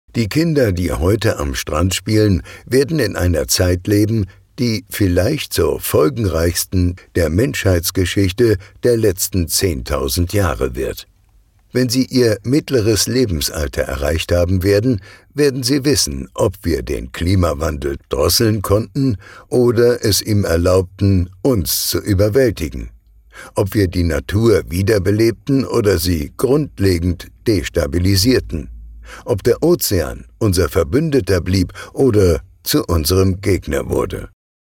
Die Kinder, die heute am Strand spielen, werden in einer Zeit leben, die vielleicht zur folgenreichsten der Menschheitsgeschichte der letzten 10.000 Jahre wird. Wenn sie ihr mittleres Lebensalter erreicht haben werden, werden sie wissen, ob wir den Klimawandel drosseln konnten oder es ihm erlaubten, uns zu überwältigen. Ob wir die Natur wiederbelebten oder sie grundlegend destabilisierten. Ob der Ozean unser Verbündeter blieb oder zu unserem Gegner wurde.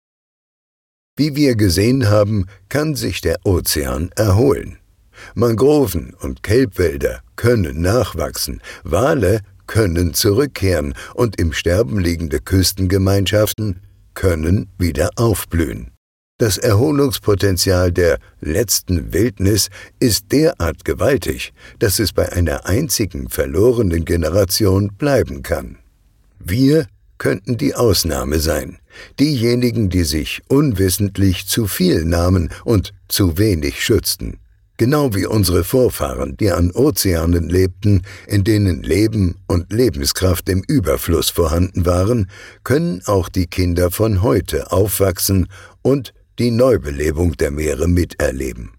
Wie wir gesehen haben, kann sich der Ozean erholen. Mangroven und Kelbwälder können nachwachsen, Wale können zurückkehren und im Sterben liegende Küstengemeinschaften können wieder aufblühen. Das Erholungspotenzial der letzten Wildnis ist derart gewaltig, dass es bei einer einzigen verlorenen Generation bleiben kann. Wir könnten die Ausnahme sein, diejenigen, die sich unwissentlich zu viel nahmen und zu wenig schützten. Genau wie unsere Vorfahren, die an Ozeanen lebten, in denen Leben und Lebenskraft im Überfluss vorhanden waren, können auch die Kinder von heute aufwachsen und die Neubelebung der Meere miterleben.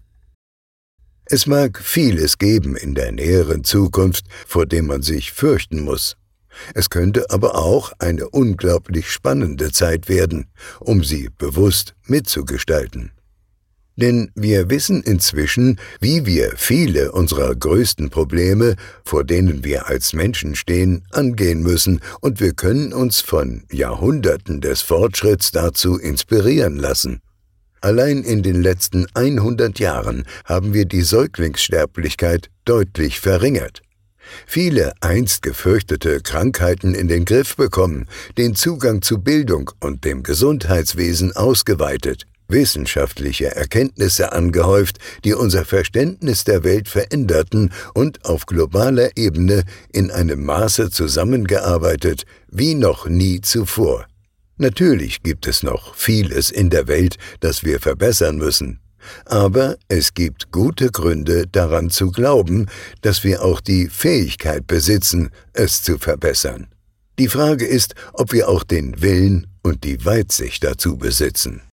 Es mag vieles geben in der näheren Zukunft, vor dem man sich fürchten muss. Es könnte aber auch eine unglaublich spannende Zeit werden, um sie bewusst mitzugestalten. Denn wir wissen inzwischen, wie wir viele unserer größten Probleme, vor denen wir als Menschen stehen, angehen müssen, und wir können uns von Jahrhunderten des Fortschritts dazu inspirieren lassen. Allein in den letzten 100 Jahren haben wir die Säuglingssterblichkeit deutlich verringert. Viele einst gefürchtete Krankheiten in den Griff bekommen, den Zugang zu Bildung und dem Gesundheitswesen ausgeweitet, wissenschaftliche Erkenntnisse angehäuft, die unser Verständnis der Welt veränderten und auf globaler Ebene in einem Maße zusammengearbeitet wie noch nie zuvor. Natürlich gibt es noch vieles in der Welt, das wir verbessern müssen. Aber es gibt gute Gründe daran zu glauben, dass wir auch die Fähigkeit besitzen, es zu verbessern. Die Frage ist, ob wir auch den Willen und die Weitsicht dazu besitzen.